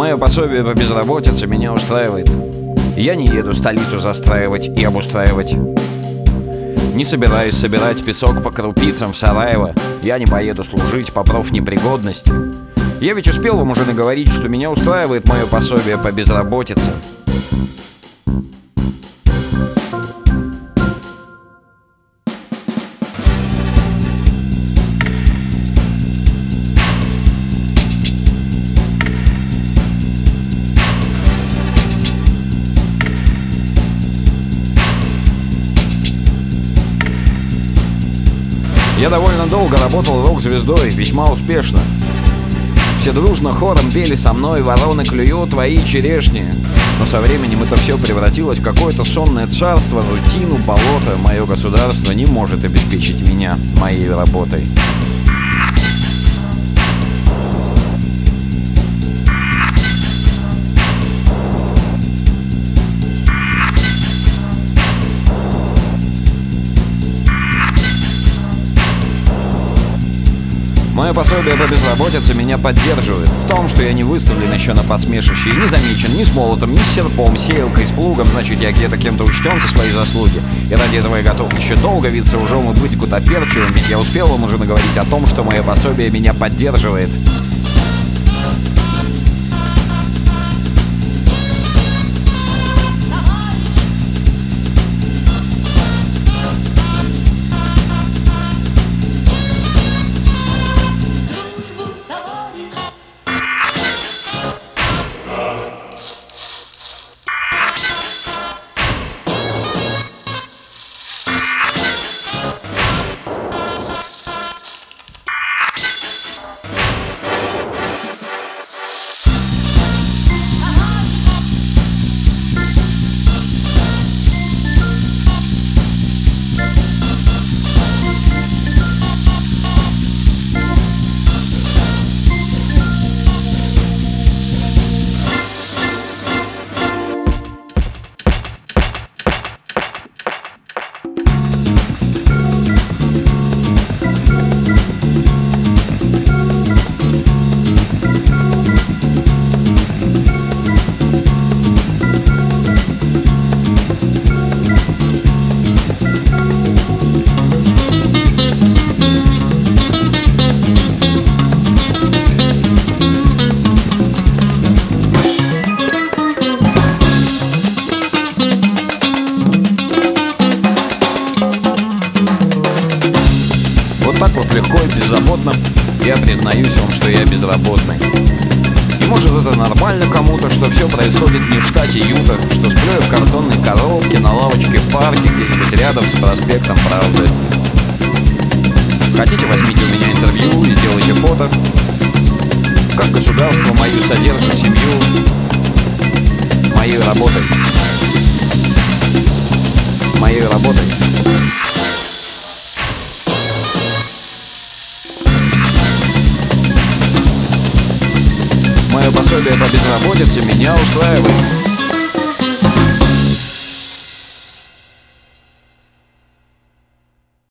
Мое пособие по безработице меня устраивает. Я не еду столицу застраивать и обустраивать. Не собираюсь собирать песок по крупицам в Сараево. Я не поеду служить по профнепригодности. Я ведь успел вам уже наговорить, что меня устраивает мое пособие по безработице. Я довольно долго работал рок-звездой, весьма успешно. Все дружно хором пели со мной: «Вороны клюют твои черешни». Но со временем это все превратилось в какое-то сонное царство, рутину, болото. Мое государство не может обеспечить меня моей работой. Мое пособие по безработице меня поддерживает в том, что я не выставлен еще на посмешище и не замечен ни с молотом, ни с серпом, сеялкой, с плугом. Значит, я где-то кем-то учтен за свои заслуги. И ради этого я готов еще долго виться ужом и быть гутоперчивым, ведь я успел вам уже наговорить о том, что мое пособие меня поддерживает. Так вот легко и беззаботно я признаюсь вам, что я безработный. И может это нормально кому-то, что все происходит не в штате Юта, что сплю я в картонной коробке на лавочке в парке где-нибудь рядом с проспектом Правды. Хотите, возьмите у меня интервью и сделайте фото, как государство мою содержит семью моей работой. Моей работой. Мое пособие по безработице меня устраивает.